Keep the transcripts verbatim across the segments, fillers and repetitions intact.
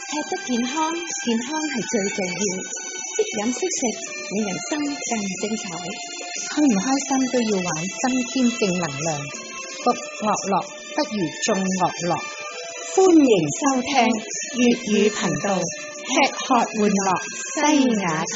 吃得健康，健康係最重要。識飲識食，你人生更精彩。 開唔開心都要玩，增添正能量。獨樂樂不如眾樂樂。歡迎收聽粵語頻道，吃喝玩樂西雅圖。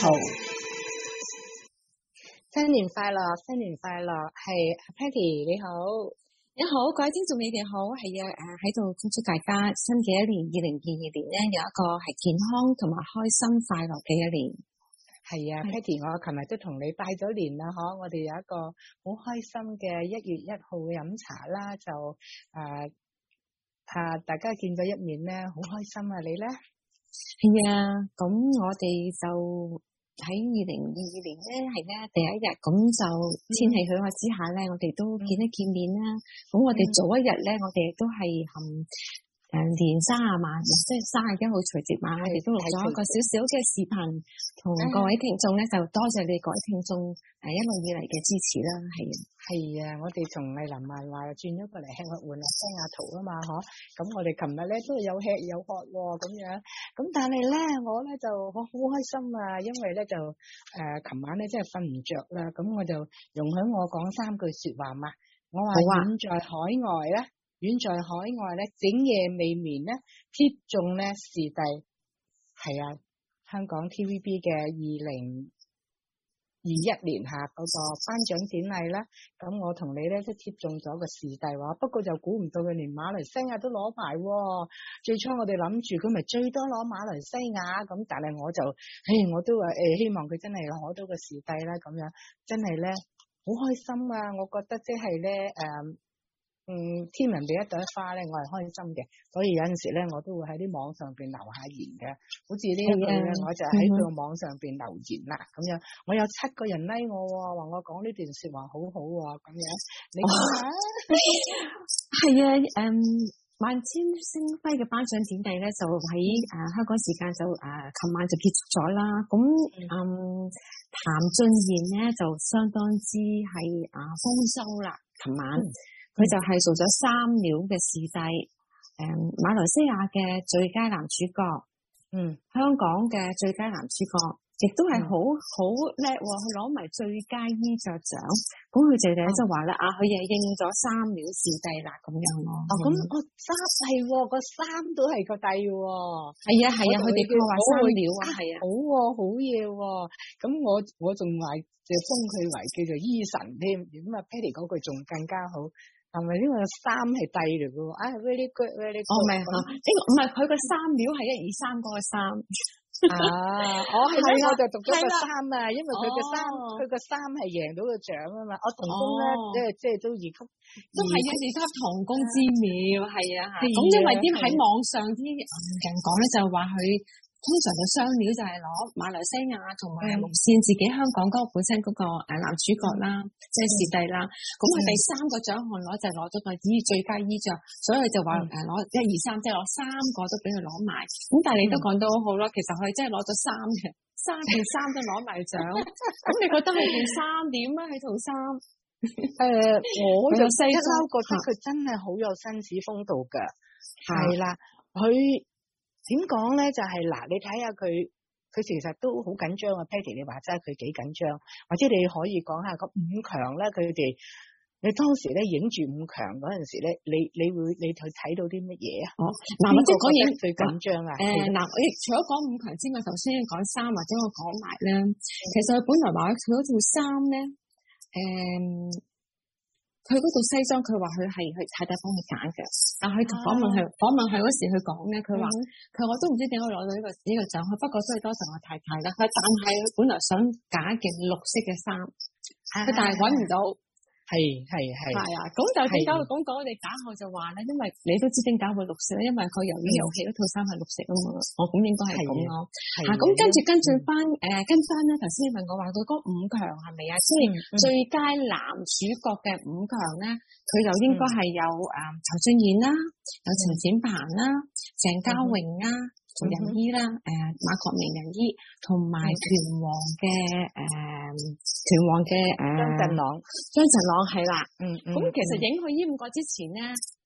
新年快樂，新年快樂，係 Patty 你好。 你好，各位聽眾你哋好，係啊，誒喺度恭祝大家新嘅一年二零二二年咧有一個係健康同埋開心快樂嘅一年。 係啊 ，Patty 我琴日都同你拜咗年啦，嗬，我哋有一個好開心嘅一月一號飲茶啦，就誒啊大家見到一面咧，好開心啊，你咧？ 係啊，咁我哋就。喺二零二二年咧，係咧第一日，咁就天氣許可之下咧，我哋都見一見面啦。咁、嗯、我哋早一日咧，我哋都係含誒年卅晚，即係卅一號除夕晚，我哋都錄咗一個少少嘅視頻，同各位聽眾咧，就多謝你各位聽眾誒一路以嚟嘅支持啦。係啊， 係啊，我哋從麗林漫畫轉咗過嚟吃喝玩樂西雅圖啊嘛，嗬。咁我哋琴日咧都有吃有喝咁樣，咁但係咧我咧就好好開心啊，因為咧就誒琴、呃、晚咧真係瞓唔着啦，咁我就容許我講三句說話嘛。我話遠在海外咧。遠在海外咧，整夜未眠咧，貼中咧視帝係啊，香港 T V B 嘅二零二一年下嗰個頒獎典禮啦。咁我同你咧都貼中咗個視帝話，不過就估唔到佢連馬來西亞都攞埋。最初我哋諗住佢咪最多攞馬來西亞咁，但係我就，誒我都話誒希望佢真係攞到個視帝啦。咁樣真係咧好開心啊！我覺得即係咧誒。嗯，天文地一朵花咧，我係開心嘅，所以有陣時咧，我都會喺啲網上邊留下言嘅，好似呢一句咧，我就喺佢個網上邊留言啦，咁樣，我有七個人 like 我，話我講呢段說話好好喎，咁樣，你講下？ 係啊，誒，萬千星輝嘅頒獎典禮咧，就喺誒香港時間就誒琴晚就結束咗啦，咁嗯，譚俊彥咧就相當之係啊豐收啦，琴晚。嗯佢就係做咗三料嘅視帝，誒、嗯，馬來西亞嘅最佳男主角，嗯，香港嘅最佳男主角，亦都係好好叻喎，佢攞埋最佳衣着獎。咁佢哋咧就話咧，啊，佢又應咗三料視帝啦，咁樣咯。哦，咁我三係個三都係個帝喎。係啊係啊，佢哋叫話三料啊，係啊，好喎，好嘢喎。咁我我仲話就封佢為叫做醫神添，咁啊 Patty 嗰句仲更加好。係咪呢個三係帝嚟嘅喎？啊 ，very good，very good。哦，唔係嚇，呢個唔係佢個三料係一二三嗰個三。啊，我係咧，我就讀咗個三啊，因為佢個三，佢個三係贏到個獎啊嘛。我同工咧，即係即係都二級，都係一二級同工之妙，係啊係。咁因為啲喺網上啲人講咧，就話佢。通常嘅雙料就係攞馬來西亞同埋無線自己香港嗰個本身嗰個誒男主角啦，即係視帝啦。咁佢第三個獎項攞就係攞咗個衣最佳衣着，所以佢就話誒攞一二三，即係攞三個都俾佢攞埋。咁但係你都講得好好啦，其實佢真係攞咗三嘅，三件衫都攞埋獎。咁你覺得佢件衫點啊？佢套衫誒，我就細嬲覺得佢真係好有紳士風度㗎，係啦，佢。點講咧？就係、是、嗱，你睇下佢，佢其實都好緊張啊。Patty，你話齋佢幾緊張，或者你可以講下個五強咧，佢哋你當時咧影住五強嗰陣時咧，你你會你去睇到啲乜嘢啊？哦，嗱，我即係講影最緊張啊。誒，嗱，我亦除咗講五強之外，頭先講衫或者我講埋咧，其實佢本來話佢嗰套衫咧，誒、嗯。佢嗰套西裝，佢話佢係佢太太幫佢揀嘅，但係佢訪問佢訪問佢嗰時，佢講咧，佢話佢我都唔知點解攞到呢個呢個獎，佢不過都係多謝我太太啦。佢但係佢本來想揀一件綠色嘅衫，佢但係揾唔到。係係係。係啊，咁就點解會咁講？我哋假號就話咧，因為你都知點解會綠色咧，因為佢由於遊戲嗰套衫係綠色啊嘛。我咁應該係咁咯。嚇，咁跟住跟住翻誒跟翻咧，頭先你問我話佢嗰五強係咪啊？即係最佳男主角嘅五強咧，佢就應該係有誒陳俊彥啦，有陳展鵬啦，鄭嘉穎啦。做人醫啦，誒、呃、馬國明人醫，同埋拳王嘅誒拳王嘅誒張振朗，張振朗係啦，嗯嗯。咁其實影佢呢五個之前咧，就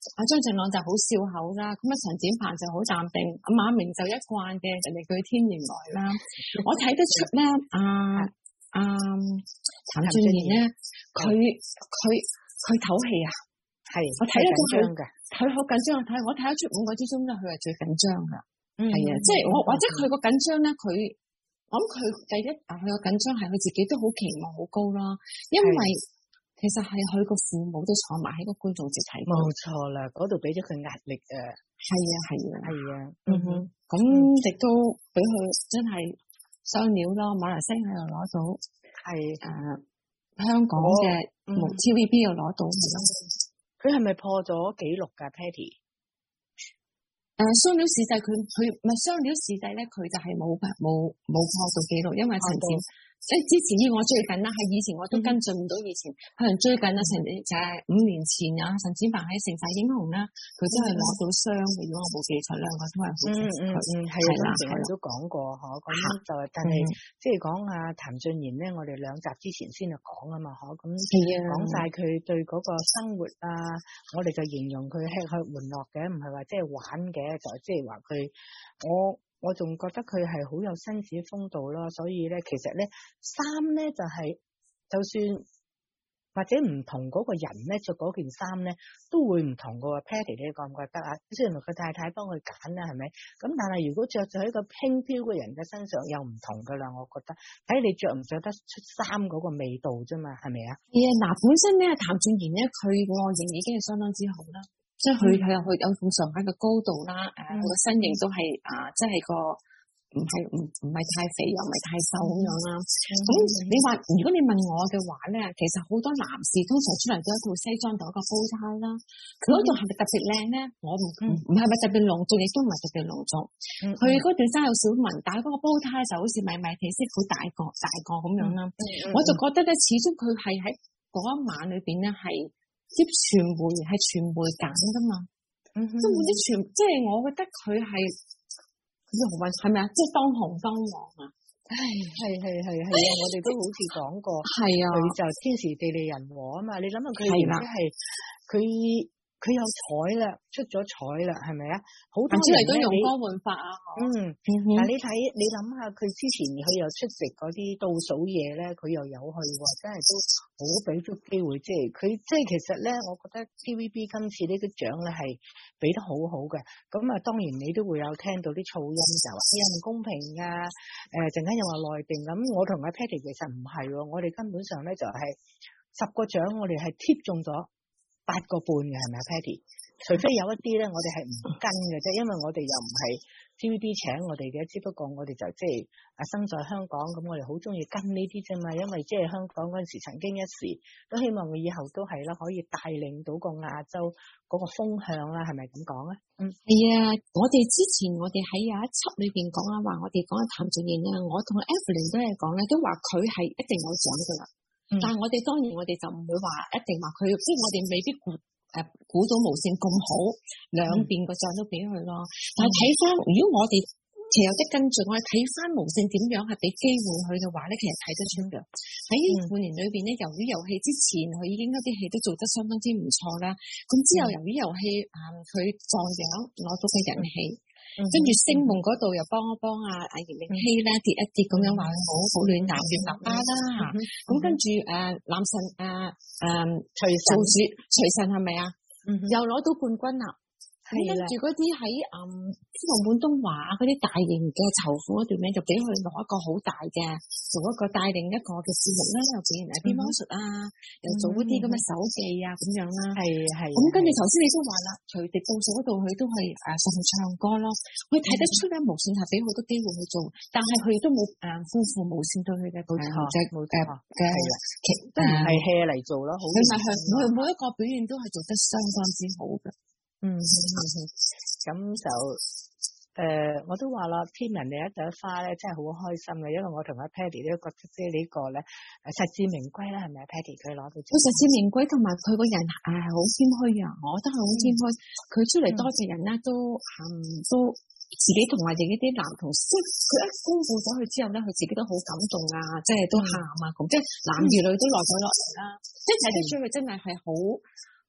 阿張振朗就好笑口啦，咁啊陳展鵬就好淡定，阿馬明就一貫嘅人哋句天然來啦。我睇得出咧，阿阿譚俊彥咧，佢佢佢唞氣啊， 係我睇得到佢嘅， 佢好緊張。我睇我睇得出五個之中咧，佢係最緊張噶，係啊、嗯，即係我或者佢個緊張咧，佢我諗佢第一啊，佢個緊張係佢自己都好期望好高啦，因為。其實係佢個父母都坐埋喺個觀眾席睇， 冇錯啦，嗰度俾咗佢壓力啊， 係啊係啊係啊， 嗯哼，咁亦都俾佢真係雙料咯，馬來西亞又攞到，係誒、呃、香港嘅 T V B 又攞到， 佢係咪破咗紀錄噶 Patty？ 誒，雙料視帝佢佢唔係雙料視帝咧，佢就係冇冇冇破到紀錄，因為陳展。誒，之前呢我最近啦，係以前我都跟進唔到，以前可能最近啊，陳就係五年前啊，陳展鵬喺《城寨英雄》啦，佢真係攞到雙嘅，如果我冇記錯，兩個都係好支持佢。嗯嗯嗯，係啦，我哋都講過嗬，咁就係，但係即係講阿譚俊彥咧，我哋兩集之前先就講啊嘛，嗬，咁講晒佢對嗰個生活啊，我哋就形容佢吃喝玩樂嘅，唔係話即係玩嘅，就即係話佢我。我仲覺得佢係好有紳士風度咯，所以咧，其實咧衫咧就係、是，就算或者唔同嗰個人咧着嗰件衫咧都會唔同噶喎。Patty 你覺唔覺得啊？雖然佢太太幫佢揀啦，係咪？咁但係如果着咗喺個輕飄嘅人嘅身上又唔同噶啦，我覺得睇你着唔着得出衫嗰個味道啫嘛，係咪啊？ 係啊，嗱，本身咧譚俊彥咧佢外形已經係相當之好啦。即係佢係有佢有咁上下嘅高度啦，誒、嗯，佢個身形都係啊，即係個唔係唔唔係太肥又唔係太瘦咁樣啦。咁、嗯、你話如果你問我嘅話咧，其實好多男士通常出嚟都一套西裝同一個煲呔啦，佢嗰度係咪特別靚咧？我唔唔係咪特別隆重，亦都唔係特別隆重。佢嗰段衫有少紋，但係嗰個煲呔就好似米米地色，好大個大個咁樣啦。嗯嗯、我就覺得咧，始終佢係喺嗰一晚裏邊咧係。啲傳媒係傳媒揀噶嘛，嗯、哼根本啲傳即係我覺得佢係佢好運係咪啊？即係當紅當旺啊！ 唉，係係係係啊！我哋都好似講過，係啊，佢就天時地利人和啊嘛！你諗下佢而家係佢。佢有彩啦，出咗彩啦，係咪啊？好多人都用歌換法啊！ 嗯，嗯但係你睇，你諗下佢之前佢又出席嗰啲倒數嘢咧，佢又有去喎，真係都好俾足機會。即係佢，即係其實咧，我覺得 T V B 今次呢個獎咧係俾得好好嘅。咁啊，當然你都會有聽到啲噪音就話啲唔公平啊！誒、呃，陣間又話內定咁，我同阿 Patty 其實唔係喎，我哋根本上咧就係、是、十個獎，我哋係貼中咗八個半嘅，係咪啊 Patty？ 除非有一啲咧，我哋係唔跟嘅啫，因為我哋又唔係 T V B 請我哋嘅，只不過我哋就即係啊生在香港，咁我哋好中意跟呢啲啫嘛。因為即係香港嗰陣時曾經一時都希望佢以後都係啦，可以帶領到個亞洲嗰個風向啦，係咪咁講啊？嗯， 係啊，我哋之前我哋喺有一輯裏邊講啊，話我哋講譚俊彥啊，我同 Evelyn 都係講咧，都話佢係一定有獎噶啦。嗯、但係我哋當然我哋就唔會話一定話佢，即係我哋未必估誒估到無線咁好，兩邊個獎都俾佢咯。嗯、但係睇翻，如果我哋其實有得跟進，我哋睇翻無線點樣係俾機會佢嘅話咧，其實睇得出嘅。喺呢半年裏邊咧，魷魚遊戲之前佢已經一啲戲都做得相當之唔錯啦。咁之後魷魚遊戲誒佢撞獎攞到嘅人氣。跟住星夢嗰度又幫一幫阿阿葉明熙咧跌一跌咁樣話佢好好暖男嘅爸爸啦嚇，咁跟住誒男神誒誒徐做主徐晨係咪啊？又攞到冠軍啦！咁跟住嗰啲喺誒即係廣東話嗰啲大型嘅籌款嗰段咧，就俾佢攞一個好大嘅，做一個帶領一個嘅節目啦，又變誒變魔術啊，又做嗰啲咁嘅手記啊咁樣啦。係係。咁跟住頭先你都話啦，隨迪倒數嗰度佢都係誒上去唱歌咯，佢睇得出咧無線係俾好多機會去做，但係佢亦都冇誒辜負無線對佢嘅誒嘅嘅都唔係 hea 嚟做咯，好。佢係向佢每一個表現都係做得相當之好嘅。 嗯，咁就誒、呃，我都話啦，天文你一朵花咧，真係好開心嘅，因為我同阿 Patty 都覺得即係呢個咧，實至名歸啦，係咪啊 Patty？ 佢攞到佢實至名歸，同埋佢個人誒好謙虛啊，我覺得係好謙虛。佢、嗯、出嚟多謝人咧，都嗯都自己同埋自己啲男同事，即係佢一公布咗佢之後咧，佢自己都好感動啊，即係都喊啊咁，即係男兒女都落咗落嚟啦，即係睇得出佢真係係好。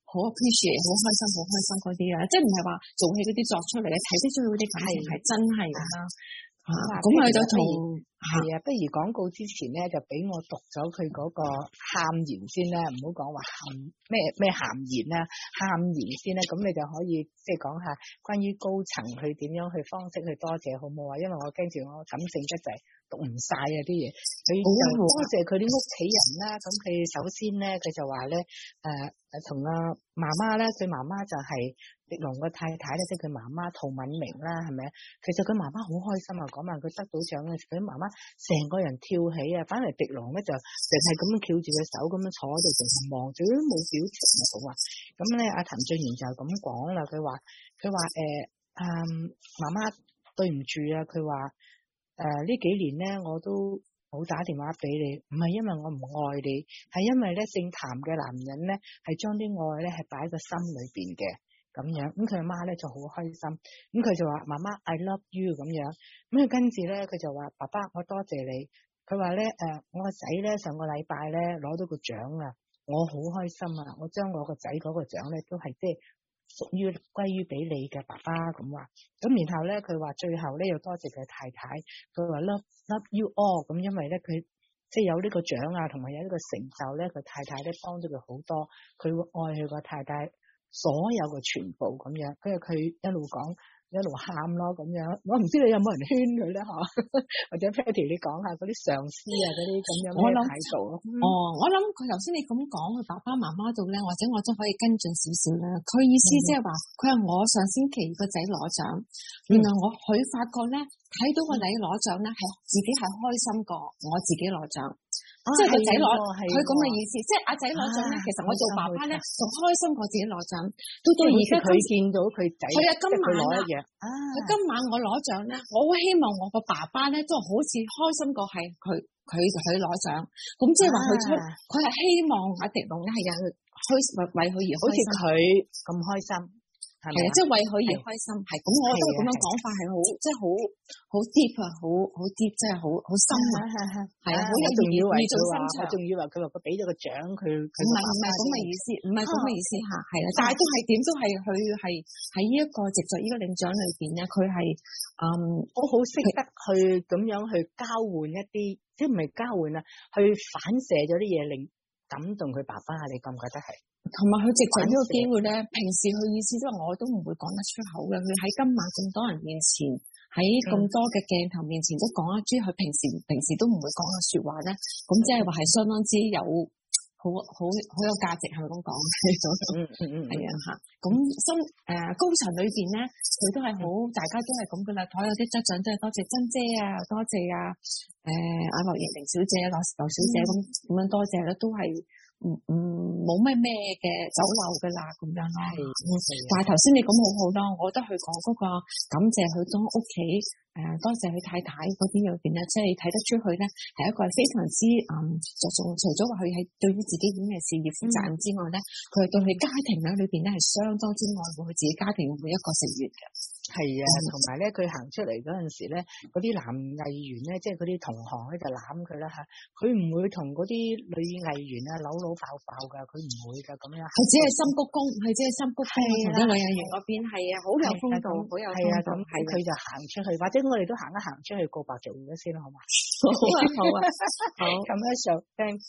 好 appreciate 好開心好開心嗰啲啊，即係唔係話做戲嗰啲作出嚟嘅，睇得出嗰啲感情係真係㗎啦。咁佢就同係啊，不如廣告之前咧，就俾我讀咗佢嗰個喊言先啦，唔好講話喊咩咩喊言啦，喊言先啦，咁你就可以即係講下關於高層去點樣去方式去多謝好冇啊？因為我驚住我感性得滯讀唔晒啊啲嘢，佢就多謝佢啲屋企人啦。咁佢首先咧，佢就話咧誒誒同阿媽媽咧，佢媽媽就係狄龍個太太咧，即係佢媽媽陶敏明啦，係咪啊？其實佢媽媽好開心啊，講話佢得到獎嘅時候，佢媽媽成個人跳起啊，反而狄龍咧就淨係咁樣翹住隻手咁樣坐喺度，淨係望住都冇表情啊咁話。咁咧阿譚俊賢就咁講啦，佢話佢話誒啊媽媽對唔住啊，佢話誒呢幾年咧我都冇打電話俾你，唔係因為我唔愛你，係因為咧姓譚嘅男人咧係將啲愛咧係擺喺個心裏邊嘅。咁樣，咁佢阿媽咧就好開心，咁佢就話媽媽 I love you 咁樣，咁佢跟住咧佢就話爸爸我多謝你，佢話咧誒我個仔咧上個禮拜咧攞到個獎啊，我好開心啊，我將我個仔嗰個獎咧都係即係屬於歸於俾你嘅爸爸咁話，咁然後咧佢話最後咧要多謝佢太太，佢話 love love you all， 咁因為咧佢即係有呢個獎啊，同埋有呢個成就咧，佢太太咧幫咗佢好多，佢會愛佢個太太。所有嘅全部咁樣，跟住佢一路講一路喊咯咁樣，我唔知你有冇人圈佢咧嚇，或者 Patty 你講下嗰啲上司啊嗰啲咁樣咩態度咯？ 哦，我諗佢頭先你咁講，佢爸爸媽媽度咧，或者我都可以跟進少少啦。佢意思即係話，佢話我上星期個仔攞獎，原來我佢發覺咧睇到個仔攞獎咧，係自己係開心過我自己攞獎。即係個仔攞，佢咁嘅意思，即係阿仔攞獎咧。其實我做爸爸咧，仲開心過自己攞獎。到到而家佢見到佢仔， 係啊，今晚啊， 佢今晚我攞獎咧，我好希望我個爸爸咧都好似開心過係佢佢佢攞獎。咁即係話佢出，佢係希望阿狄龍咧係有開為佢而開心， 好似佢咁開心。係啊， 即係為佢而開心，係咁，我覺得咁樣講法係好，即係好好 deep 啊，好好 deep，即係好好深啊，係啊，好有意義重深長。 我仲以為佢話佢俾咗個獎佢， 唔係唔係咁嘅意思，唔係咁嘅意思嚇，係啦，但係都係點都係佢係喺呢一個藉著呢個領獎裏邊咧，佢係嗯好好識得去咁樣去交換一啲，即係唔係交換啊，去反射咗啲嘢令感動佢爸爸，你覺唔覺得係？ 同埋佢藉著呢個機會咧，平時佢意思都話我都唔會講得出口嘅。佢喺今晚咁多人面前，喺咁多嘅鏡頭面前都講一啲佢平時平時都唔會講嘅説話咧，咁即係話係相當之有好好好有價值，係咪咁講？ 嗯嗯嗯， 係啊嚇。咁新誒高層裏邊咧，佢都係好，大家都係咁噶啦。台有啲得獎都係多謝珍姐啊，多謝啊誒阿羅奕玲小姐、羅羅小姐咁咁樣多謝咧，都係。唔唔冇咩咩嘅走漏噶啦咁樣咯，但係頭先你咁好好咯，我覺得佢講嗰個感謝佢當屋企誒，多謝佢太太嗰邊入邊咧，即係睇得出佢咧係一個非常之嗯着重，除咗話佢係對於自己演藝事業負責任之外咧，佢係對佢家庭咧裏邊咧係相當之愛護佢自己家庭每一個成員嘅。 係啊，同埋咧佢行出嚟嗰陣時咧，嗰啲男藝員咧，即係嗰啲同行咧就攬佢啦嚇，佢唔會同嗰啲女藝員啊扭扭爆爆㗎，佢唔會㗎咁樣。 佢只係心谷公，佢只係心谷公，同啲女藝員嗰邊係啊，好有風度，好有風度。 咁佢就行出去，或者我哋都行一行出去告白做咗先啦，好嘛？ 好啊，好啊，好。 咁樣就 thanks。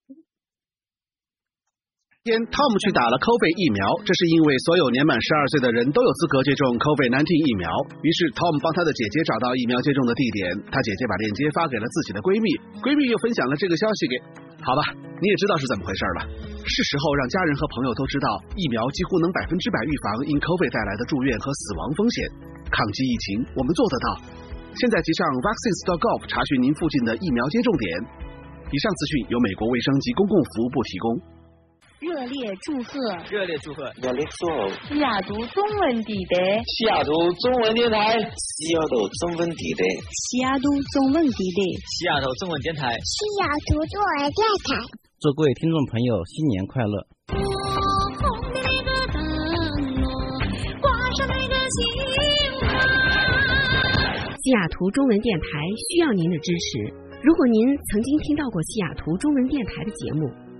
天 Tom 去打了 COVID 疫苗，这是因为所有年满十二岁的人都有资格接种 COVID 十九 疫苗。于是 Tom 帮他的姐姐找到疫苗接种的地点，他姐姐把链接发给了自己的闺蜜，闺蜜又分享了这个消息给……好吧，你也知道是怎么回事了。是时候让家人和朋友都知道，疫苗几乎能百分之百预防因 COVID 带来的住院和死亡风险。抗击疫情，我们做得到。现在即上 vaccines dot gov 查询您附近的疫苗接种点。以上资讯由美国卫生及公共服务部提供。 热烈祝贺！ 热烈祝贺！ 热烈祝贺！ 西雅图中文地带， 西雅图中文电台，西雅图中文地带， 西雅图中文地带， 西雅图中文电台， 西雅图中文电台。 祝各位听众朋友新年快乐！ 我红的那个灯笼，挂上那个星花。 西雅图中文电台需要您的支持。如果您曾经听到过西雅图中文电台的节目，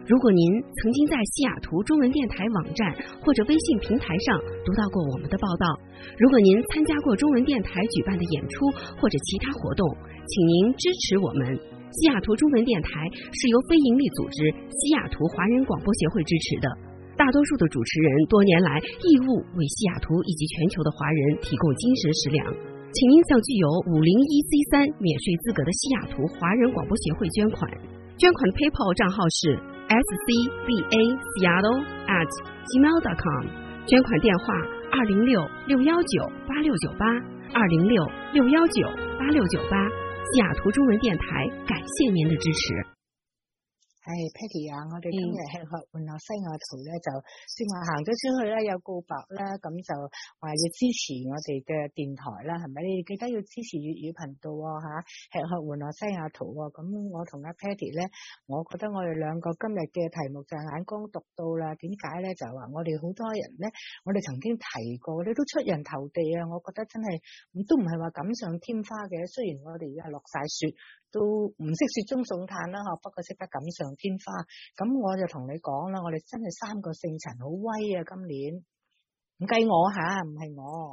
如果您曾经在西雅图中文电台网站或者微信平台上读到过我们的报道，如果您参加过中文电台举办的演出或者其他活动，请您支持我们。西雅图中文电台是由非营利组织西雅图华人广播协会支持的，大多数的主持人多年来义务为西雅图以及全球的华人提供精神食粮，请您向具有五零一 C 三免税资格的西雅图华人广播协会捐款，捐款的 PayPal 账号是 s c b a seattle at gmail dot com， 捐款电话二零六六幺九八六九八二零六六幺九八六九八。西雅圖中文電台感謝您的支持。 係 Patty 啊，我哋今日吃喝玩樂西雅圖咧，就先話行咗出去咧，有告白啦，咁就話要支持我哋嘅電台啦，係咪？你哋記得要支持粵語頻道喎嚇，吃喝玩樂西雅圖喎。咁我同阿 Patty 咧，我覺得我哋兩個今日嘅題目就眼光獨到啦。點解咧？就話我哋好多人咧，我哋曾經提過，你都出人頭地啊！我覺得真係都唔係話錦上添花嘅，雖然我哋而家落晒雪。都唔識雪中送炭啦，不過識得錦上添花。咁我就同你講啦，我哋真係三個姓陳好威啊！今年唔計我吓，唔係我。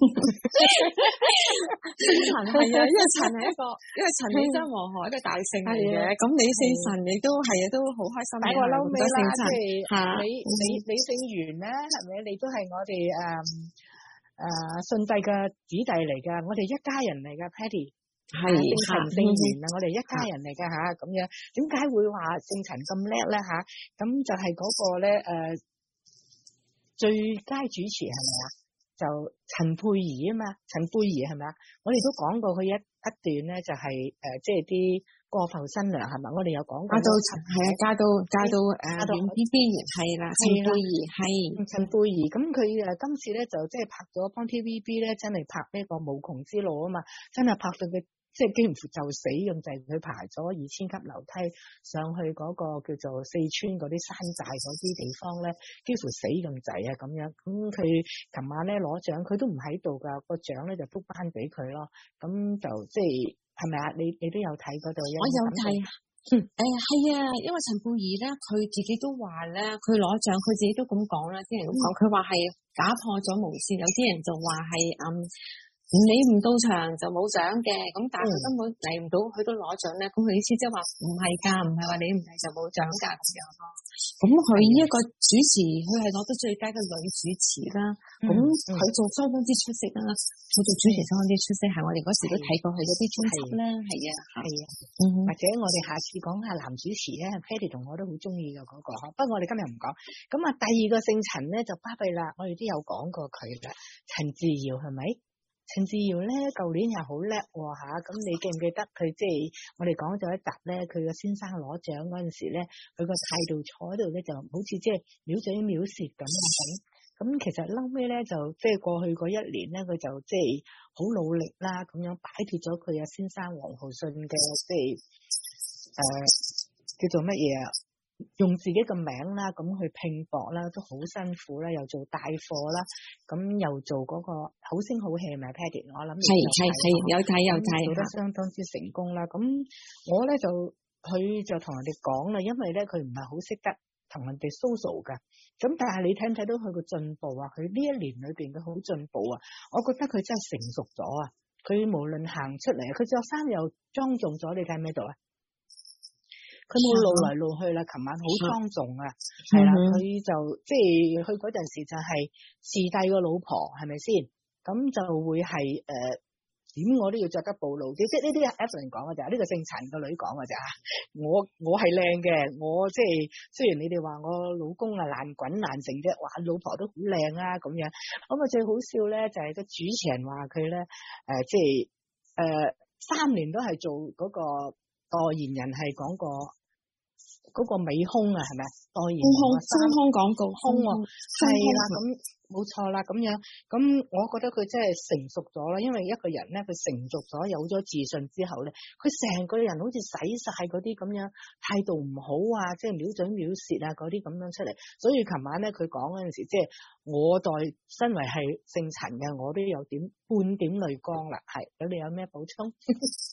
姓陳係啊，因為陳係一個，因為陳你真黃河一個大姓嚟嘅，咁你姓陳你都係啊，都好開心嘅。 我嬲尾啦，即係嚇你你你姓袁咧，係咪？你都係我哋誒誒順帝嘅子弟嚟㗎，我哋一家人嚟㗎 ，Patty。係姓陳姓袁啊，我哋一家人嚟噶吓，咁樣點解會話姓陳咁叻咧吓？咁就係嗰個咧誒最佳主持係咪啊？就陳佩儀啊嘛，陳佩儀係咪啊？我哋都講過佢一一段咧，就係誒即係啲過埠新娘係咪？我哋有講過。加到陳係啊，加到加到誒袁 B B 係啦，陳佩儀係陳佩儀。咁佢誒今次咧就即係拍咗幫 T V B 咧，真係拍呢個無窮之路啊嘛，真係拍到佢。即係幾乎就死咁滯，佢爬咗二千級樓梯上去嗰個叫做四川嗰啲山寨嗰啲地方咧，幾乎死咁滯啊咁樣。咁佢琴晚咧攞獎，佢都唔喺度㗎，個獎咧就都頒俾佢咯。咁就即係係咪啊？你你都有睇嗰度？ 我有睇。誒係啊，因為陳貝兒咧，佢自己都話咧，佢攞獎，佢自己都咁講啦，啲人咁講，佢話係打破咗無線，有啲人就話係嗯。你唔到場就冇獎嘅，咁但係佢根本嚟唔到，佢都攞獎咧。咁佢意思即係話唔係㗎，唔係話你唔嚟就冇獎㗎咁樣咯。咁佢呢一個主持，佢係攞得最佳嘅女主持啦。咁佢做相當之出色啦，佢做主持相當之出色，係我哋嗰時都睇過佢嗰啲專輯咧，係啊，係啊。或者我哋下次講下男主持咧 ，Patty 同我都好中意嘅嗰個，不過我哋今日唔講。咁啊，第二個姓陳咧就巴閉啦，我哋都有講過佢嘅陳志堯係咪？陳志堯咧，舊年又好叻喎吓，咁你記唔記得佢即係我哋講咗一集咧，佢個先生攞獎嗰陣時咧，佢個態度坐喺度咧，就好似即係藐嘴藐舌咁咁。咁其實後尾咧就即係過去嗰一年咧，佢就即係好努力啦，咁樣擺脫咗佢阿先生黃浩信嘅即係誒叫做乜嘢啊？用自己嘅名啦，咁去拼搏啦，都好辛苦啦，又做帶貨啦，咁又做嗰個好聲好氣咪 Patty， 我諗係係係有睇有睇， 做得相當之成功啦。咁我咧就佢就同人哋講啦，因為咧佢唔係好識得同人哋 social 噶，咁但係你睇唔睇到佢個進步啊？佢呢一年裏邊佢好進步啊！我覺得佢真係成熟咗啊！佢無論行出嚟，佢着衫又莊重咗，你睇唔睇到啊？佢冇露嚟露去啦，琴晚好莊重啊，係啦，佢就即係佢嗰陣時就係視帝個老婆，係咪先？咁就會係誒點我都要着得暴露啲，即係呢啲 Evelyn 講嘅咋，呢個姓陳個女講嘅咋。我我係靚嘅，我即係雖然你哋話我老公啊爛滾爛成啫，哇老婆都好靚啊咁樣。咁啊最好笑咧就係個主持人話佢咧誒即係誒三年都係做嗰個。代言人係講過嗰個美胸啊，係咪？代言人中胸廣告胸喎，係啦，咁冇錯啦，咁樣咁，我覺得佢真係成熟咗啦。因為一個人咧，佢成熟咗，有咗自信之後咧，佢成個人好似洗晒嗰啲咁樣態度唔好啊，即係藐嘴藐舌啊嗰啲咁樣出嚟。所以琴晚咧，佢講嗰陣時，即係我代身為係姓陳嘅，我都有點半點淚光啦。係，咁你有咩補充？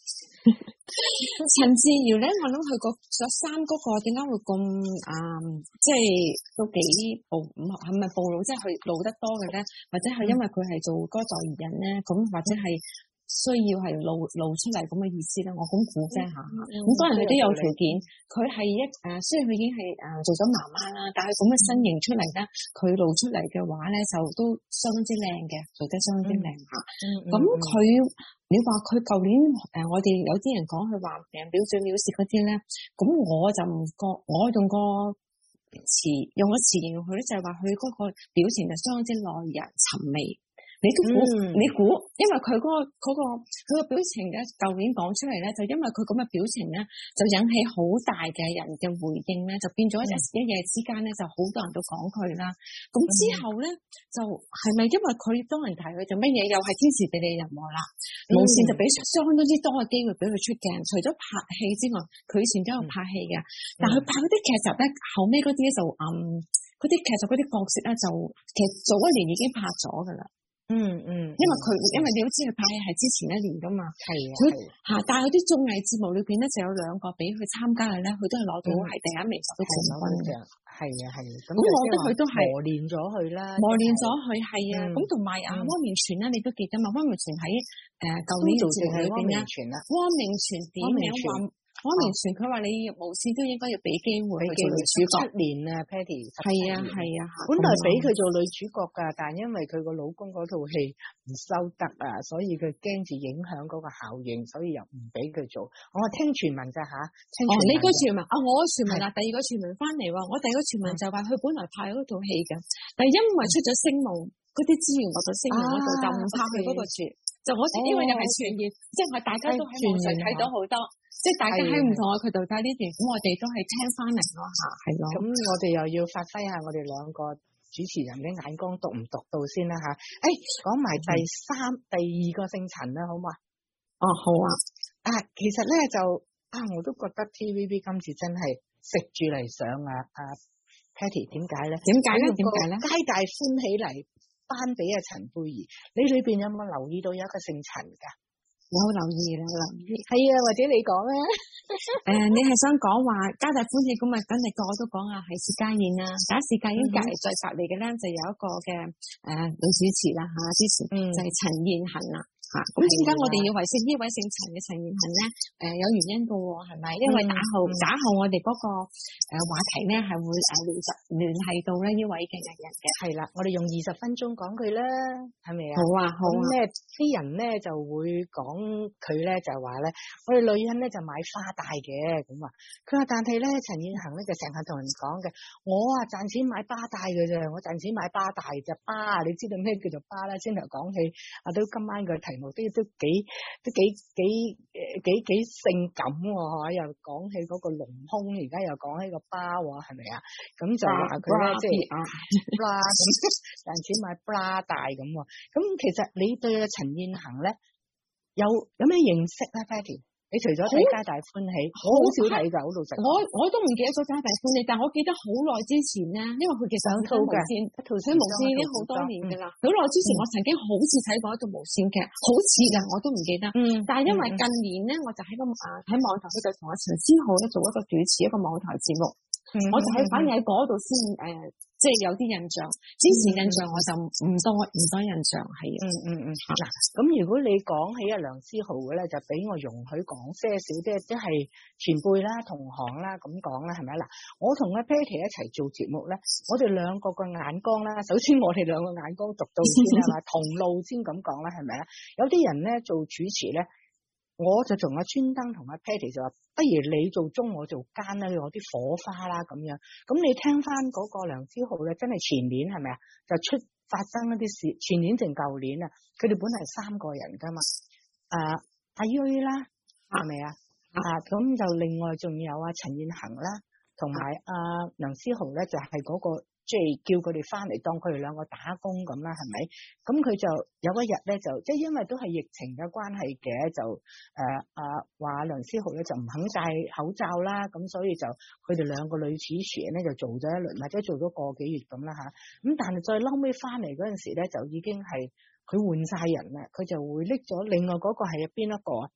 陳志堯咧，我諗佢個着衫嗰個點解會咁啊、嗯？即係都幾暴，係咪暴露？即係佢露得多嘅咧，或者係因為佢係做嗰個代言人咧，咁或者係需要係露露出嚟咁嘅意思咧？我咁估啫嚇。咁當然佢都有條件，佢係一誒，雖然佢已經係誒做咗媽媽啦，但係咁嘅身形出嚟咧，佢露出嚟嘅話咧，就都相當之靚嘅，做得相當之靚嚇。咁佢。你話佢舊年誒、呃，我哋有啲人講佢話誒表嘴表舌嗰啲咧，咁我就唔覺，我用個詞用個詞形容佢咧，就係話佢嗰個表情就相當之耐人尋味。你都估，嗯、你估，因為佢嗰、嗰個嗰、嗰個佢個表情咧，舊年講出嚟咧，就因為佢咁嘅表情咧，就引起好大嘅人嘅回應咧，就變咗一時一夜之間咧，就好多人都講佢啦。咁之後咧，就係咪因為佢多人提佢做乜嘢，又係天時地利人和啦？無線就俾相當之多嘅機會俾佢出鏡，除咗拍戲之外，佢以前都有拍戲嘅，嗯、但係佢拍嗰啲劇集咧，後尾嗰啲就嗯，嗰啲劇集嗰啲角色咧，就其實早一年已經拍咗噶啦。 嗯嗯， 因為佢，因為你都知佢拍戲係之前一年噶嘛， 係啊， 佢吓，但係嗰啲綜藝節目裏邊咧就有兩個俾佢參加嘅咧，佢都係攞到係第一名十個冠軍嘅， 係啊係啊， 咁我覺得佢都係磨練咗佢啦， 磨練咗佢係啊，咁同埋啊汪明荃咧，你都記得嘛？汪明荃喺誒舊年嘅節目裏邊咧，汪明荃點樣話？汪明荃佢話你無線都應該要俾機會去做女主角。 七年啊 ，Patty。係啊係啊， 本來俾佢做女主角㗎，但係因為佢個老公嗰套戲唔收得啊，所以佢驚住影響嗰個效應，所以又唔俾佢做。我話聽傳聞咋吓？ 哦，呢個傳聞啊，我個傳聞啊，第二個傳聞翻嚟喎，我第二個傳聞就話佢本來拍嗰套戲嘅，但係因為出咗聲夢嗰啲資源，我就聲夢嗰度就唔拍佢嗰個住，就好似因為又係傳言，即係大家都喺網上睇到好多。即係大家喺唔同嘅渠道睇呢段，咁我哋都係聽翻嚟咯嚇，係咯。咁我哋又要發揮下我哋兩個主持人嘅眼光，讀唔讀到先啦嚇。誒，講埋第三、嗯、第二個姓陳啦，好嘛？ 哦，好啊。 啊，其實咧就啊，我都覺得 T V B 今次真係食住嚟上啊啊 Patty， 點解咧？ 點解咧？點解咧？ 皆大歡喜嚟頒俾阿陳貝兒，你裏邊有冇留意到有一個姓陳㗎？ 有留意啦，留意係啊，或者你講啊？ 誒、呃，你係想講話皆大歡喜咁啊？梗係個個都講啊，係薛家燕啊，假薛家燕隔籬再隔籬嘅咧，就有一個嘅誒、呃、女主持啦吓，之前、嗯、就係陳燕嫻啦。吓，咁點解我哋要為識呢位姓陳嘅陳燕嫻咧？誒、呃，有原因噶，係咪？因為打後打後我哋嗰個誒話題咧係會誒聯繫聯繫到咧呢位嘅藝人嘅。 係啦，我哋用二十分鐘講佢啦，係咪啊？ 好啊，好啊。咁咧啲人咧就會講佢咧就話咧，我哋女人咧就買花戴嘅咁啊。佢話但係咧陳燕嫻咧就成日同人講嘅，我啊賺錢買巴戴嘅啫，我賺錢買巴戴就巴，你知道咩叫做巴啦？先頭講起啊，到今晚個題。都都幾都幾幾誒幾幾性感喎、啊、又講起嗰個隆胸，而家又講起個巴喎，係咪啊？咁就話佢咧即係 bra 咁賺錢買 bra 帶咁喎。咁其實你對阿陳燕嫻咧有有咩認識咧 Patty？你除咗睇皆大歡喜，我好少睇㗎，好老實。 我我都唔記得咗皆大歡喜，但我記得好耐之前咧，因為佢其實有套無線，一套無線已經好多年㗎啦。好耐之前我曾經好似睇過一套無線劇，好似㗎，我都唔記得。嗯。但係因為近年咧，我就喺個啊喺網台，佢就同阿陳思浩咧做一個主持一個網台節目，嗯、我就喺反而喺嗰度先誒。呃即係有啲印象，之前印象我就唔多唔多印象係。嗯嗯嗯。嗱、嗯， 咁、嗯、如果你講起阿梁思浩嘅咧，就俾我容許講些少，即係即係前輩啦、同行啦咁講啦，係咪啊？嗱，我同阿 Patty 一齊做節目咧，我哋兩個個眼光啦，首先我哋兩個眼光獨到先係嘛，同路先咁講啦，係咪啊？有啲人咧做主持咧。我就同阿專登同阿 Patty 就話，不如你做中，我做奸啦，有啲火花啦咁樣。咁你聽翻嗰個梁思浩咧，真係前年係咪啊？就出發生一啲事，前年定舊年啊？佢哋本嚟係三個人噶嘛，誒、啊、阿於啦，係咪啊？啊咁就另外仲有阿陳燕嫻啦，同埋阿梁思浩咧，就係、是、嗰、那個。即係叫佢哋翻嚟當佢哋兩個打工咁啦，係咪？咁佢就有一日咧，就即係因為都係疫情嘅關係嘅，就誒啊話梁思浩咧就唔肯戴口罩啦，咁所以就佢哋兩個女主持人咧就做咗一輪，或者做咗個幾月咁啦吓。咁但係再撈尾翻嚟嗰陣時咧，就已經係佢換晒人啦，佢就會拎咗另外嗰個係邊一個啊？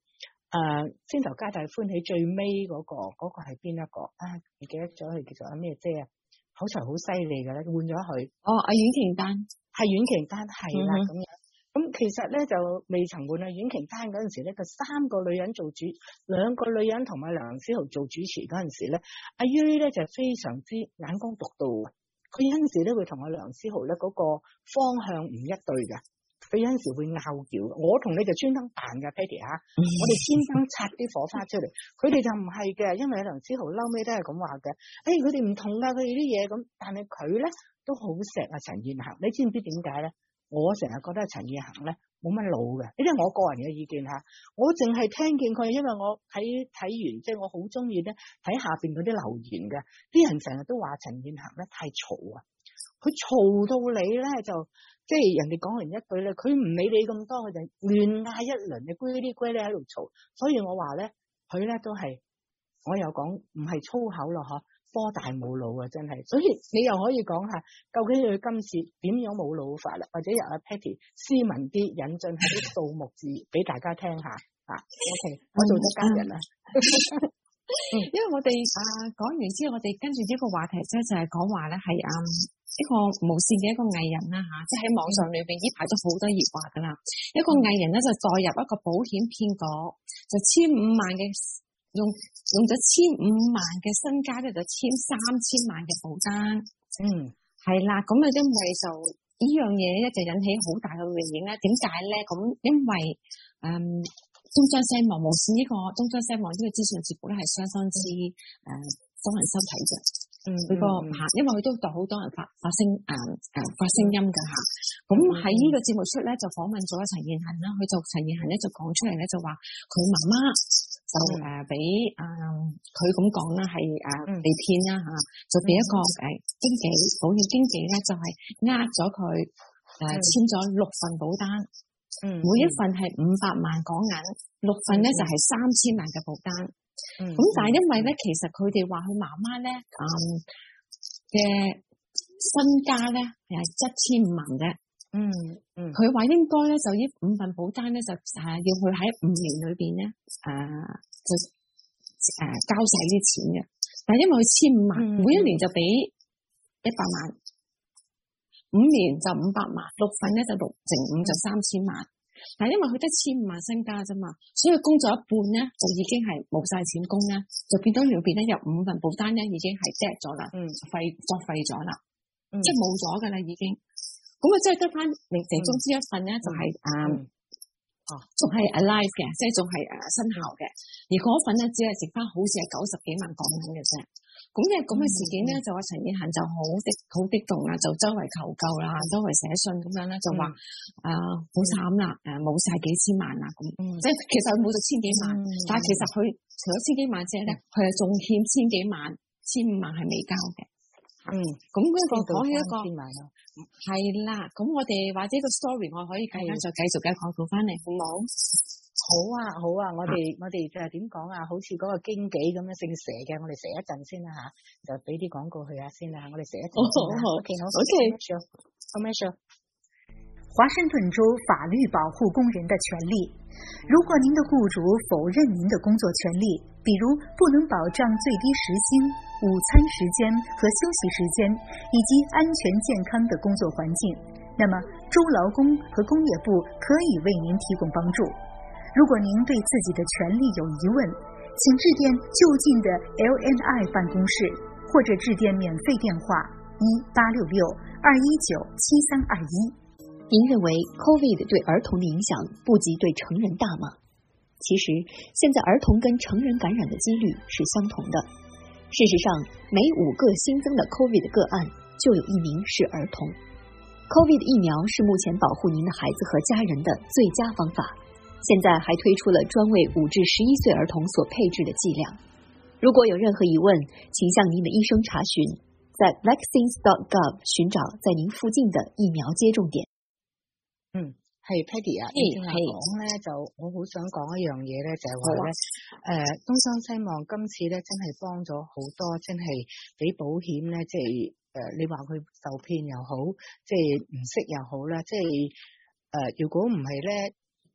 誒先頭皆大歡喜最尾嗰、個嗰、個係邊一個啊？唔記得咗佢叫做阿咩姐啊，口才好犀利嘅咧，換咗佢。 哦，阿阮瓊丹係阮瓊丹係啦咁樣。咁其實咧就未曾換啊，阮瓊丹嗰陣時咧，佢三個女人做主，兩個女人同埋梁思豪做主持嗰陣時咧，阿於咧就非常之眼光獨到。佢有陣時咧會同阿梁思豪咧嗰個方向唔一對嘅，佢有陣時會拗撬。我同你就專登扮㗎 Patty 嚇，我哋專登擦啲火花出嚟，佢哋就唔係嘅，因為梁思豪嬲尾都係咁話嘅。誒佢哋唔同㗎，佢哋啲嘢咁，但係佢咧都好錫阿陳彥恒，你知唔知點解咧？我成日覺得陳彥恒咧冇乜腦嘅，呢啲係我個人嘅意見嚇。我淨係聽見佢，因為我睇睇完，即係我好中意咧睇下邊嗰啲留言嘅，啲人成日都話陳彥恒咧太嘈啊，佢嘈到你咧就即係人哋講完一句咧，佢唔理你咁多，佢就亂嗌一輪嘅，咕哩咕哩喺度嘈。所以我話咧，佢咧都係我又講唔係粗口咯嗬。科大冇腦啊，真係，所以你又可以講下，究竟佢今次點樣冇腦法啦？或者由阿 Patty 斯文啲引進下啲數目字俾大家聽下啊 ？OK，我做咗家人啦。 因為我哋啊講完之後，我哋跟住一個話題咧就係講話咧係啊一個無線嘅一個藝人啦吓，即係喺網上裏邊呢排都好多熱話噶啦。一個藝人咧就再入一個保險騙局，就千五萬嘅。用用咗千五萬嘅身家咧，就簽三千萬嘅保單。 嗯， 係啦，咁啊，因為就呢樣嘢咧，就引起好大嘅回應咧。點解咧？咁因為誒，東張西望無線呢個東張西望呢個資訊節目咧，係相當之誒多人收睇嘅。嗯，佢個吓，因為佢都對好多人發發聲誒誒發聲音噶吓。咁喺呢個節目出咧，就訪問咗陳彥恒啦。佢就陳彥恒咧就講出嚟咧，就話佢媽媽。就誒俾誒佢咁講啦，係誒被騙啦嚇，就俾一個誒經紀保險經紀咧，就係呃咗佢誒簽咗六份保單，嗯，每一份係五百萬港銀，六份咧就係三千萬嘅保單。嗯，咁但係因為咧，其實佢哋話佢媽媽咧誒嘅身家咧係七千五萬嘅。嗯嗯，佢話應該咧就呢五份保單咧就誒要佢喺五年裏邊咧誒就誒交晒啲錢嘅，但係因為佢千五萬，嗯、每一年就俾一百萬，五年就五百萬，六份咧就六乘五就三千萬，但係因為佢得千五萬身家啫嘛，所以供咗一半咧就已經係冇晒錢供咧，就變咗裏邊咧有五份保單咧已經係 dead 咗啦，嗯，廢作廢咗啦，嗯、即係冇咗噶啦已經。咁啊，即係得翻零其中之一份咧，就係誒，哦，仲係 alive 嘅，即係仲係誒生效嘅。而嗰份咧，只係剩翻好似係九十幾萬港銀嘅啫。咁嘅咁嘅事件咧，就話陳彥恒就好激好激動啦，就周圍求救啦，周圍寫信咁樣咧，就話誒好慘啦，誒冇晒幾千萬啦咁。即係其實佢冇咗千幾萬，但係其實佢除咗千幾萬之外咧，佢係仲欠千幾萬，千五萬係未交嘅。嗯，咁呢個講起一個係啦，咁我哋或者個 story 我可以繼續再繼續嘅講到翻嚟，好唔好？ 好啊，好啊，我哋我哋就係點講啊？好似嗰個經紀咁樣姓蛇嘅，我哋蛇一陣先啦吓，就俾啲廣告去下先啦，我哋蛇一陣先啦。好 OK 好 OK commercial。 华盛顿州法律保护工人的权利。如果您的雇主否认您的工作权利，比如不能保障最低时薪、午餐时间和休息时间，以及安全健康的工作环境，那么州劳工和工业部可以为您提供帮助。如果您对自己的权利有疑问，请致电就近的 L N I 办公室，或者致电免费电话一八六六二一九七三二一。 您认为 COVID 对儿童的影响不及对成人大吗？其实，现在儿童跟成人感染的几率是相同的。事实上，每五个新增的 COVID 个案就有一名是儿童。COVID 疫苗是目前保护您的孩子和家人的最佳方法。现在还推出了专为五至十一岁儿童所配置的剂量。如果有任何疑问，请向您的医生查询，在 vaccines dot gov 寻找在您附近的疫苗接种点。 嗯，係 Patty 啊，你聽我講咧，就我好想講一樣嘢咧，就係話咧，誒東張西望今次咧真係幫咗好多，真係俾保險咧，即係誒你話佢受騙又好，即係唔識又好啦，即係誒如果唔係咧，到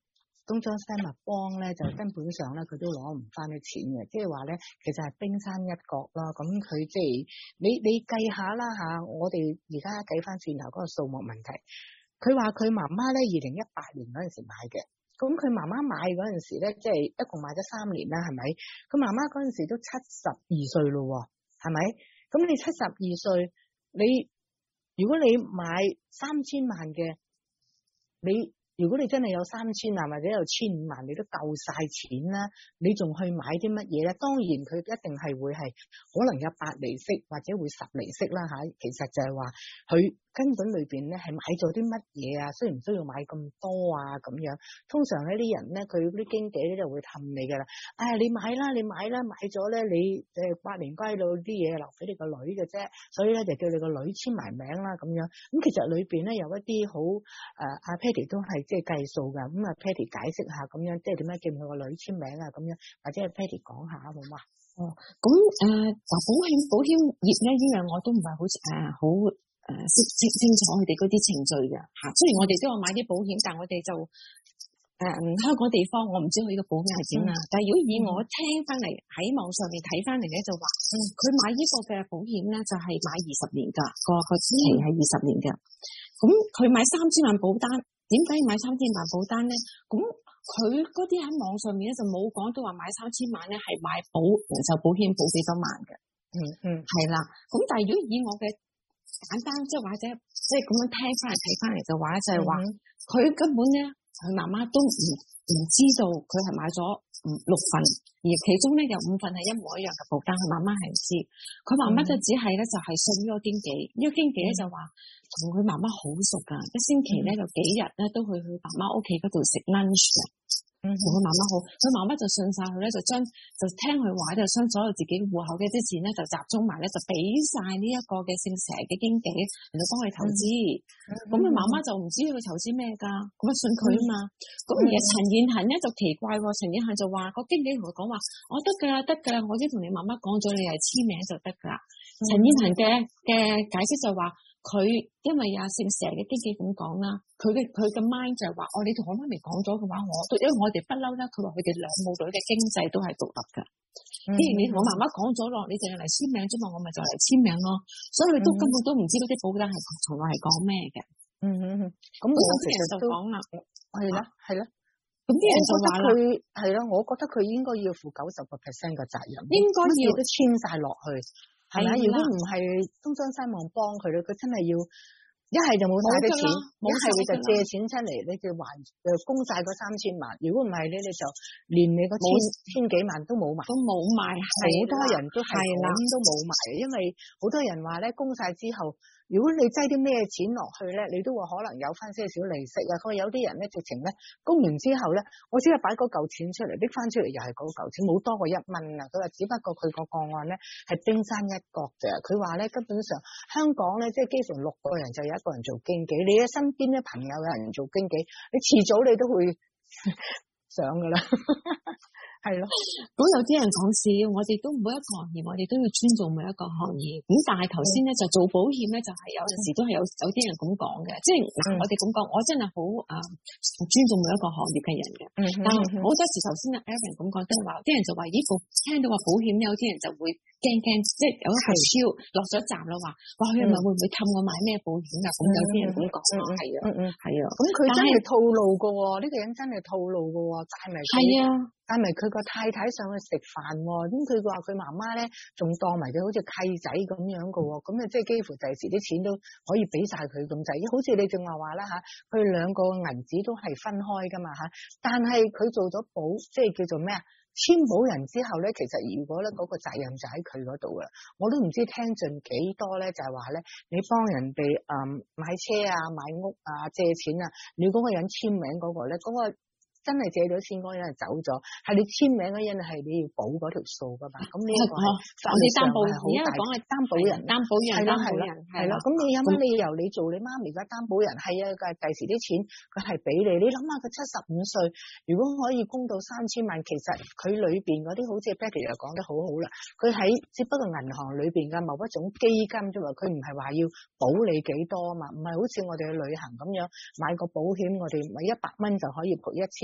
東張西密幫咧，就根本上咧佢都攞唔翻啲錢嘅，即係話咧其實係冰山一角啦。咁佢即係你你計下啦嚇，我哋而家計翻轉頭嗰個數目問題，佢話佢媽媽咧二零一八年嗰陣時買嘅，咁佢媽媽買嗰陣時咧，即係一共買咗三年啦，係咪？佢媽媽嗰陣時都七十二歲咯，係咪？咁你七十二歲，你如果你買三千萬嘅，你如果你真係有三千萬或者有千五萬，你都夠晒錢啦。你仲去買啲乜嘢咧？當然佢一定係會係可能有八厘息或者會十厘息啦吓。其實就係話佢根本裏邊咧係買咗啲乜嘢啊？需唔需要買咁多啊？咁樣通常呢啲人咧，佢啲經紀咧就會氹你噶啦。唉、哎，你買啦，你買啦，買咗咧，你誒百年歸老啲嘢留俾你個女嘅啫，所以咧就叫你個女簽埋名啦咁樣。咁其實裏邊咧有一啲好誒，阿 Patty 都係。即係計數㗎，咁啊 Patty 解釋下咁樣，即係點解叫佢個女簽名啊咁樣，或者係 Patty 講下好嘛？ 哦，咁誒，嗱、呃，保險保險業咧呢樣我都唔係好誒好誒識識清楚佢哋嗰啲程序嘅嚇。雖然我哋都有買啲保險，但係我哋就誒、呃、香港地方我唔知佢呢個保險係點啦。嗯、但係如果以我聽翻嚟喺網上面睇翻嚟咧，就話佢、嗯、買呢個嘅保險咧就係買二十年㗎，個個期係二十年嘅。咁佢買三千萬保單。點解要買三千萬保單咧？咁佢嗰啲喺網上面咧就冇講到話買三千萬咧係買保人壽保險保幾多萬嘅。 嗯嗯，係啦。咁但係如果以我嘅簡單即係或者即係咁樣聽翻嚟睇翻嚟嘅話咧，就係話佢根本咧佢媽媽都唔唔知道佢係買咗五六份，而其中咧有五份係一模一樣嘅保單，佢媽媽係唔知。佢媽媽就只係咧就係信呢個經紀，呢、呢個經紀咧就話。同佢媽媽好熟噶，一星期咧就幾日咧都去佢媽媽屋企嗰度食 lunch 嘅，同佢媽媽好，佢媽媽就信晒佢咧，就將就聽佢話，就將所有自己戶口嘅啲錢咧就集中埋咧，就俾晒呢一個嘅姓佘嘅經紀嚟到幫佢投資。咁佢媽媽就唔知佢投資咩噶，咁啊信佢啊嘛。咁而陳燕恒咧就奇怪喎，陳燕恒就話個經紀同佢講話，我得噶啦，得噶啦，我已經同你媽媽講咗，你係簽名就得噶啦。陳燕恒嘅嘅解釋就話。佢因為阿姓佘嘅經紀咁講啦，佢嘅佢嘅 mind 就係話，哦，你同我媽咪講咗嘅話，我都因為我哋不嬲啦，佢話佢哋兩母女嘅經濟都係獨立㗎。既然你同我媽媽講咗咯，你淨係嚟簽名啫嘛，我咪就嚟簽名咯。所以佢都根本都唔知嗰啲保單係從來係講咩嘅。嗯嗯嗯。咁我其實就講啦，係啦係啦。咁啲人就話啦，佢係啦，我覺得佢應該要負九十個 percent 嘅責任，應該要都簽晒落去。係咪？如果唔係東張西望幫佢咧，佢真係要一係就冇晒啲錢，一係你就借錢出嚟，你就還誒供晒嗰三千萬。如果唔係咧，你就連你個千千幾萬都冇埋，都冇埋。好多人都係咁都冇埋，因為好多人話咧供晒之後。如果你擠啲咩錢落去咧，你都話可能有翻些少利息啊。佢有啲人咧直情咧供完之後咧，我只係擺嗰嚿錢出嚟，拎翻出嚟又係嗰嚿錢，冇多過一蚊啊。佢話只不過佢個個案咧係冰山一角啫。佢話咧根本上香港咧即係幾乎六個人就有一個人做經紀，你嘅身邊咧朋友有人做經紀，你遲早你都會上噶啦。係咯，咁有啲人講笑，我哋都每一個行業，我哋都要尊重每一個行業。咁但係頭先咧就做保險咧，就係、是、有陣時都係有有啲人咁講嘅，即係嗱，我哋咁講，我真係好誒尊重每一個行業嘅人嘅。嗯、但係好多時頭先阿 Aaron 咁講，都係話啲人就話咦，聽到話保險有啲人就會驚驚，即係有一個超落咗閘啦，話哇佢係咪會唔會氹我買咩保險啊？咁、嗯、有啲人咁講，係啊，係啊，咁佢真係套路噶，呢、這個人真係套路噶，債咪係啊。帶埋佢個太太上去食飯，咁佢話佢媽媽咧仲當埋佢好似契仔咁樣噶，咁啊即係幾乎第時啲錢都可以俾晒佢咁滯。好似你正話話啦吓，佢兩個銀紙都係分開噶嘛吓，但係佢做咗保，即係叫做咩啊？簽保人之後咧，其實如果咧嗰個責任就喺佢嗰度噶，我都唔知聽盡幾多咧，就係話咧你幫人哋誒、嗯、買車啊、買屋啊、借錢啊，你嗰個人簽名嗰個咧，嗰、嗰個。真係借咗錢嗰人係走咗，係你簽名嗰人係你要補嗰條數噶嘛？咁呢一個法律上係好大，講係擔保人，擔保人係啦係啦係啦。咁你有乜理由你做你媽咪嘅擔保人？係啊，佢係第時啲錢佢係俾你。你諗下佢七十五歲，如果可以供到三千萬，其實佢裏邊嗰啲好似 Betty 又講得好好啦。佢喺只不過銀行裏邊嘅某一種基金啫嘛，佢唔係話要保你幾多啊嘛，唔係好似我哋去旅行咁樣買個保險，我哋咪一百蚊就可以賠一千。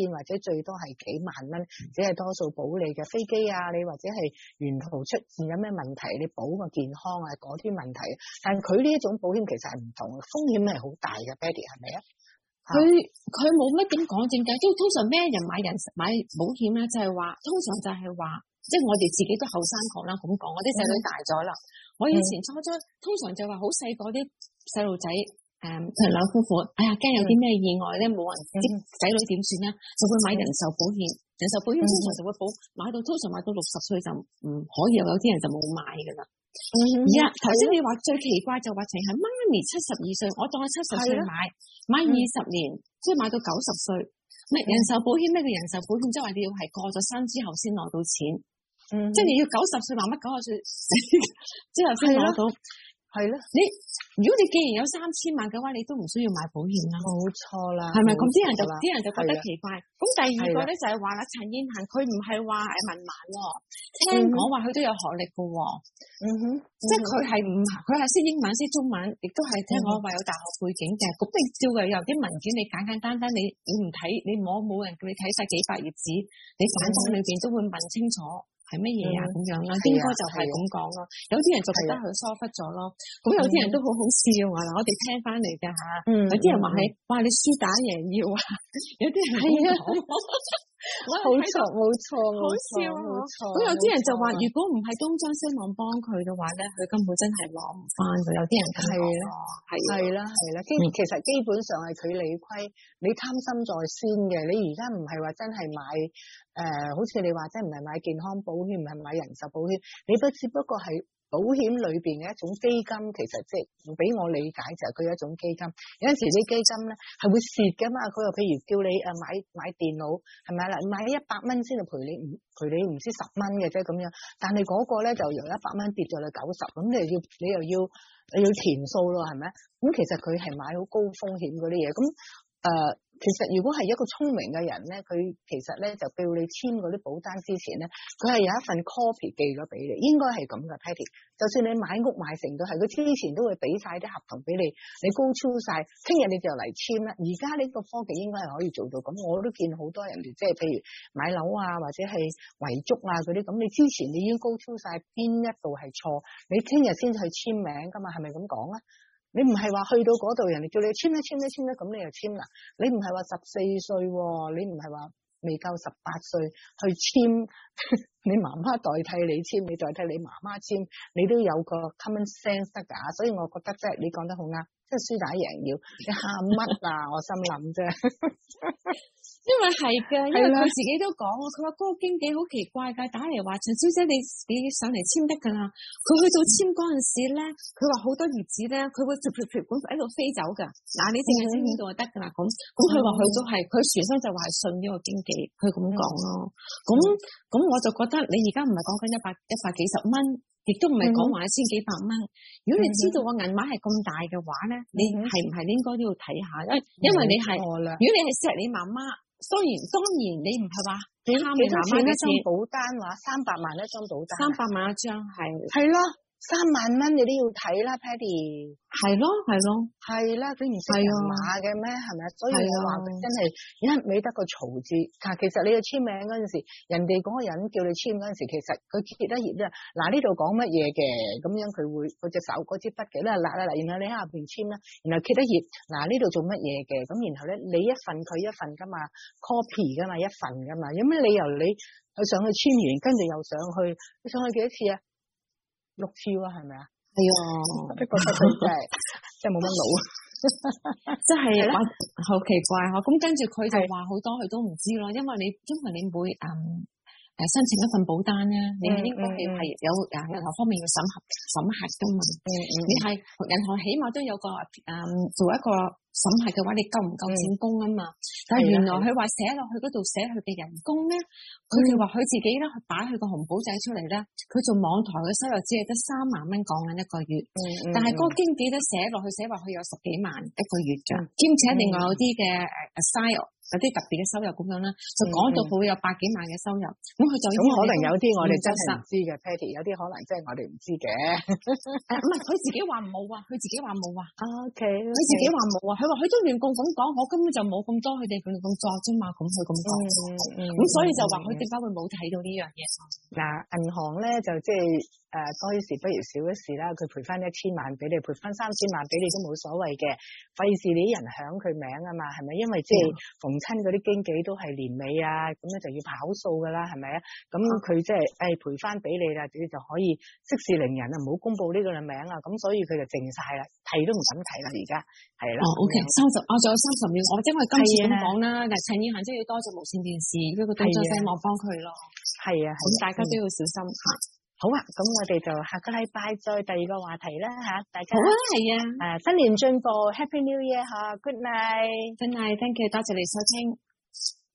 或者最多係幾萬蚊，只係多數保你嘅飛機啊，你或者係沿途出現有咩問題，你保個健康啊嗰啲問題。但係佢呢一種保險其實係唔同，風險係好大嘅 ，Betty 係咪啊？ 佢佢冇乜點講正解，即係通常咩人買人買保險咧，就係話通常就係話，即係我哋自己都後生講啦，咁講，我啲仔女大咗啦，我以前初初通常就話好細個啲細路仔。誒，佢兩夫婦，哎呀，驚有啲咩意外咧，冇人知仔女點算咧，就會買人壽保險。人壽保險通常就會保買到，通常買到六十歲就唔可以，有啲人就冇買噶啦。而家頭先你話最奇怪就話淨係媽咪七十二歲，我當佢七十歲買，買二十年，即係買到九十歲。咩人壽保險咩叫人壽保險？即係話你要係過咗身之後先攞到錢，即係你要九十歲，萬乜九十歲之後先攞到。係咯，你如果你既然有三千萬嘅話，你都唔需要買保險啦。冇錯啦，係咪咁？啲人就啲人就覺得奇怪。咁第二個咧就係話啦，陳燕嫻佢唔係話誒文盲喎，聽講話佢都有學歷嘅喎。嗯哼，即係佢係唔佢係識英文識中文，亦都係聽講話有大學背景嘅。咁你照嘅有啲文件你簡簡單單你你唔睇，你摸冇人叫你睇晒幾百頁紙，你反方裏邊都會問清楚。係乜嘢啊？咁樣啦，應該就係咁講咯。有啲人就覺得佢疏忽咗咯。咁有啲人都好好笑啊！嗱，我哋聽翻嚟㗎嚇，有啲人話係話你輸打贏要啊，有啲人係啊，冇錯冇錯冇錯冇錯。咁有啲人就話，如果唔係東張西望幫佢嘅話咧，佢根本真係攞唔翻㗎。有啲人咁講咯，係係啦係啦。基其實基本上係佢理虧，你貪心在先嘅。你而家唔係話真係買。誒、呃，好似你話真唔係買健康保險，唔係買人壽保險，你不只不過係保險裏邊嘅一種基金，其實即係俾我理解就係佢一種基金。有陣時啲基金咧係會蝕噶嘛，佢又譬如叫你誒買買電腦係咪啦，買一百蚊先就賠你唔賠你唔知十蚊嘅啫咁樣，但係嗰個咧就由一百蚊跌咗去九十，咁你又要你又要你要填數咯，係咪？咁其實佢係買好高風險嗰啲嘢，咁誒。呃其實如果係一個聰明嘅人咧，佢其實咧就叫你簽嗰啲保單之前咧，佢係有一份 copy 寄咗俾你，應該係咁嘅 Patty。就算你買屋買成都係，佢之前都會俾晒啲合同俾你，你高超晒，聽日你就嚟簽啦。而家呢個科技應該係可以做到咁，我都見好多人哋即係譬如買樓啊，或者係遺囑啊嗰啲，咁你之前你已經高超晒邊一度係錯，你聽日先去簽名噶嘛，係咪咁講啊？你唔係話去到嗰度，人哋叫你簽一簽一簽一，咁你又簽啦。你唔係話十四歲，你唔係話未夠十八歲去簽，你媽媽代替你簽，你代替你媽媽簽，你都有個 common sense 得㗎。所以我覺得即係你講得好啱，即係輸打贏要。你喊乜啊？我心諗啫。因為係嘅，因為佢自己都講啊，佢話嗰個經紀好奇怪㗎，打嚟話陳小姐你你上嚟簽得㗎啦。佢去到簽嗰陣時咧，佢話好多頁紙咧，佢會直接管喺度飛走㗎。嗱，你淨係簽呢度就得㗎啦。咁咁佢話佢都係，佢全身就話係信呢個經紀，佢咁講咯。咁咁我就覺得你而家唔係講緊一百一百幾十蚊，亦都唔係講話一千幾百蚊。如果你知道個銀碼係咁大嘅話咧，你係唔係應該都要睇下？因為因為你係，如果你係錫你媽媽。當然當然，你唔係話你蝦你媽媽一張保單話三百萬一張保單，三百萬一張係係咯，三萬蚊你都要睇啦 ，Patty 係咯係咯係啦，你唔識人馬嘅咩？係咪？所以我話真係一味得個嘈字。但其實你去簽名嗰陣時，人哋嗰個人叫你簽嗰陣時，其實佢揭一頁啫。嗱呢度講乜嘢嘅，咁樣佢會嗰隻手嗰支筆嘅咧，嗱嗱嗱，然後你喺下邊簽啦，然後揭一頁，嗱呢度做乜嘢嘅，咁然後咧你一份佢一份噶嘛 ，copy 噶嘛，一份噶嘛，有咩理由你去上去簽完，跟住又上去，你上去幾多次啊？六次喎，係咪啊？係啊，不過真係真係冇乜腦，即係話好奇怪嗬。咁跟住佢就話好多佢都唔知咯，因為你因為你每嗯誒申請一份保單咧，你應該係係有誒銀行方面要審核審核噶嘛。嗯嗯，你係銀行起碼都有個誒做一個審核嘅話，你夠唔夠錢供啊嘛？但係原來佢話寫落去嗰度寫佢嘅人工咧，佢哋話佢自己咧擺佢個紅簿仔出嚟咧，佢做網台嘅收入只係得三萬蚊講緊一個月，嗯嗯、但係嗰個經紀咧寫落去寫話佢有十幾萬一個月㗎，兼、嗯、且另外有啲嘅誒 aside 有啲特別嘅收入咁樣啦，就講到佢有百幾萬嘅收入，咁佢就咁可能有啲我哋真係唔知嘅 Patty， 有啲可能即係我哋唔知嘅。 誒唔係佢自己話冇啊，佢自己話冇啊。 O K， 佢自己話冇啊，佢話佢都亂共咁講，我根本就冇咁多佢哋佢哋咁作啫嘛，咁佢咁講。咁所以就話佢點解會冇睇到呢樣嘢？ 嗱，銀行咧就即係誒多一事不如少一事啦，佢賠翻一千萬俾你，賠翻三千萬俾你都冇所謂嘅，費事你啲人響佢名啊嘛，係咪？因為即係逢親嗰啲經紀都係年尾啊，咁咧就要跑數噶啦，係咪啊？咁佢即係誒賠翻俾你啦，你就可以息事寧人啊，唔好公佈呢個名啊，咁所以佢就靜晒啦，睇都唔敢睇啦，而家係啦。 哦 ，OK， 收就我仲有三十秒，我因為今次咁講啦，嗱，陳意涵真係要多謝無線電視，因為個動作聲望幫佢咯。係啊，咁大家都要小心嚇。 好啊，咁我哋就下個禮拜再第二個話題啦嚇，大家。 好啊，係啊。 誒，新年進步 ，Happy New Year 嚇 ，Good night，Good night，Thank you，多謝你收聽。